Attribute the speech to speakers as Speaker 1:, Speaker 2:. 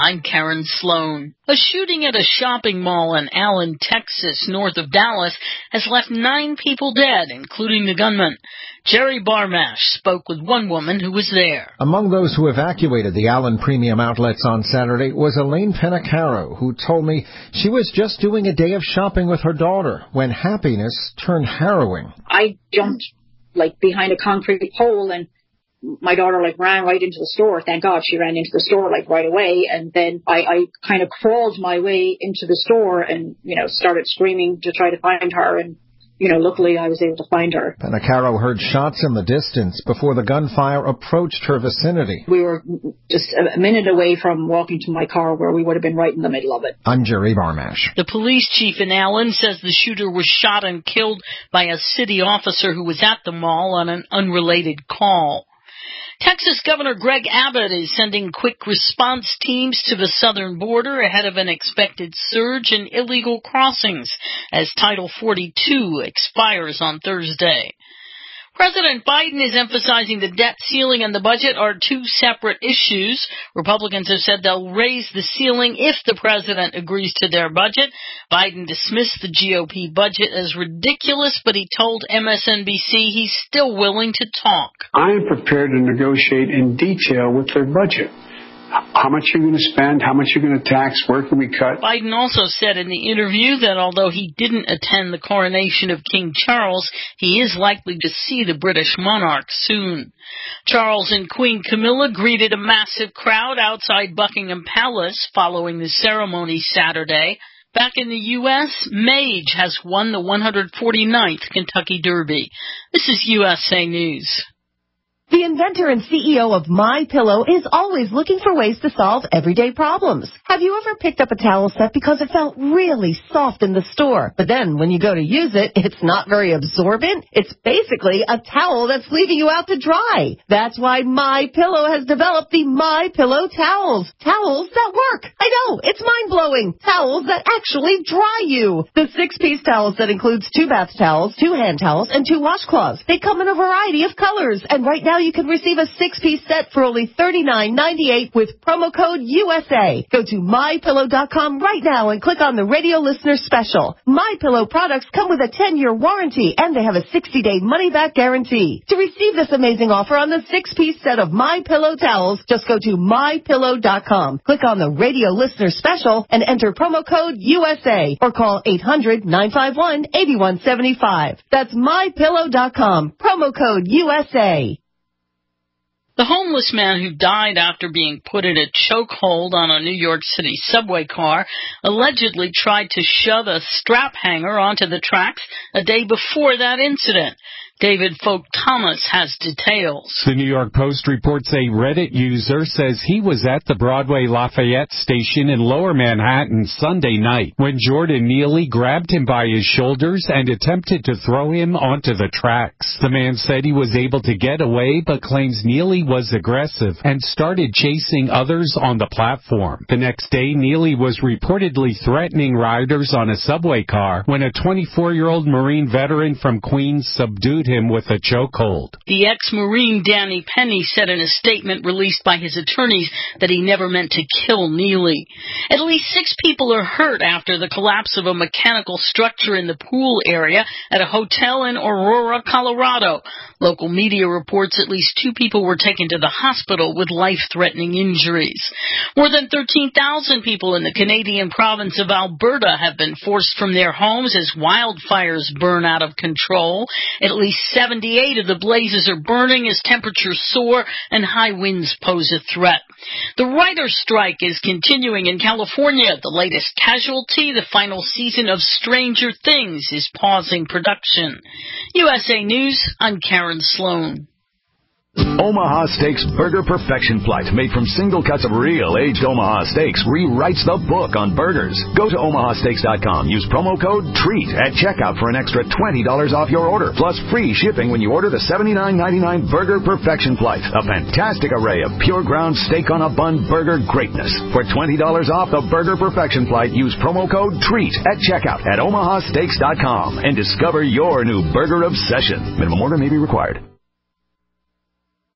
Speaker 1: I'm Karen Sloan. A shooting at a shopping mall in Allen, Texas, north of Dallas, has left 9 people dead, including the gunman. Jerry Barmash spoke with one woman who was there.
Speaker 2: Among those who evacuated the Allen Premium Outlets on Saturday was Elaine Penacaro, who told me she was just doing a day of shopping with her daughter when happiness turned harrowing.
Speaker 3: I jumped behind a concrete pole, and my daughter ran right into the store. Thank God she ran into the store right away. And then I kind of crawled my way into the store and, started screaming to try to find her. And, luckily I was able to find her.
Speaker 2: Penacaro heard shots in the distance before the gunfire approached her vicinity.
Speaker 3: We were just a minute away from walking to my car where we would have been right in the middle of it.
Speaker 2: I'm Jerry Barmash.
Speaker 1: The police chief in Allen says the shooter was shot and killed by a city officer who was at the mall on an unrelated call. Texas Governor Greg Abbott is sending quick response teams to the southern border ahead of an expected surge in illegal crossings as Title 42 expires on Thursday. President Biden is emphasizing the debt ceiling and the budget are 2 separate issues. Republicans have said they'll raise the ceiling if the president agrees to their budget. Biden dismissed the GOP budget as ridiculous, but he told MSNBC he's still willing to talk.
Speaker 4: I am prepared to negotiate in detail with their budget. How much you're going to spend, how much you're going to tax, where can we cut?
Speaker 1: Biden also said in the interview that although he didn't attend the coronation of King Charles, he is likely to see the British monarch soon. Charles and Queen Camilla greeted a massive crowd outside Buckingham Palace following the ceremony Saturday. Back in the U.S., Mage has won the 149th Kentucky Derby. This is USA News.
Speaker 5: The inventor and CEO of MyPillow is always looking for ways to solve everyday problems. Have you ever picked up a towel set because it felt really soft in the store, but then when you go to use it, it's not very absorbent? It's basically a towel that's leaving you out to dry. That's why MyPillow has developed the MyPillow towels. Towels that work. I know, it's mind-blowing. Towels that actually dry you. The 6-piece towel set includes 2 bath towels, 2 hand towels, and 2 washcloths. They come in a variety of colors, and right now you can receive a 6-piece set for only $39.98 with promo code USA. Go to MyPillow.com right now and click on the radio listener special. MyPillow products come with a 10-year warranty and they have a 60-day money-back guarantee. To receive this amazing offer on the 6-piece set of MyPillow towels, just go to MyPillow.com. Click on the radio listener special and enter promo code USA or call 800-951-8175. That's MyPillow.com. Promo code USA.
Speaker 1: The homeless man who died after being put in a chokehold on a New York City subway car allegedly tried to shove a strap hanger onto the tracks a day before that incident. David Folk Thomas has details.
Speaker 6: The New York Post reports a Reddit user says he was at the Broadway Lafayette station in Lower Manhattan Sunday night when Jordan Neely grabbed him by his shoulders and attempted to throw him onto the tracks. The man said he was able to get away but claims Neely was aggressive and started chasing others on the platform. The next day, Neely was reportedly threatening riders on a subway car when a 24-year-old Marine veteran from Queens subdued him with a chokehold.
Speaker 1: The ex-Marine Danny Penny said in a statement released by his attorneys that he never meant to kill Neely. At least 6 people are hurt after the collapse of a mechanical structure in the pool area at a hotel in Aurora, Colorado. Local media reports at least 2 people were taken to the hospital with life-threatening injuries. More than 13,000 people in the Canadian province of Alberta have been forced from their homes as wildfires burn out of control. At least 78 of the blazes are burning as temperatures soar and high winds pose a threat. The writer's strike is continuing in California. The latest casualty, the final season of Stranger Things, is pausing production. USA News, I'm Karen Sloan.
Speaker 7: Omaha Steaks Burger Perfection Flight, made from single cuts of real aged Omaha steaks, rewrites the book on burgers. Go to omahasteaks.com. Use promo code TREAT at checkout for an extra $20 off your order, plus free shipping when you order the $79.99 Burger Perfection Flight. A fantastic array of pure ground steak on a bun burger greatness. For $20 off the Burger Perfection Flight, use promo code TREAT at checkout at omahasteaks.com and discover your new burger obsession. Minimum order may be required.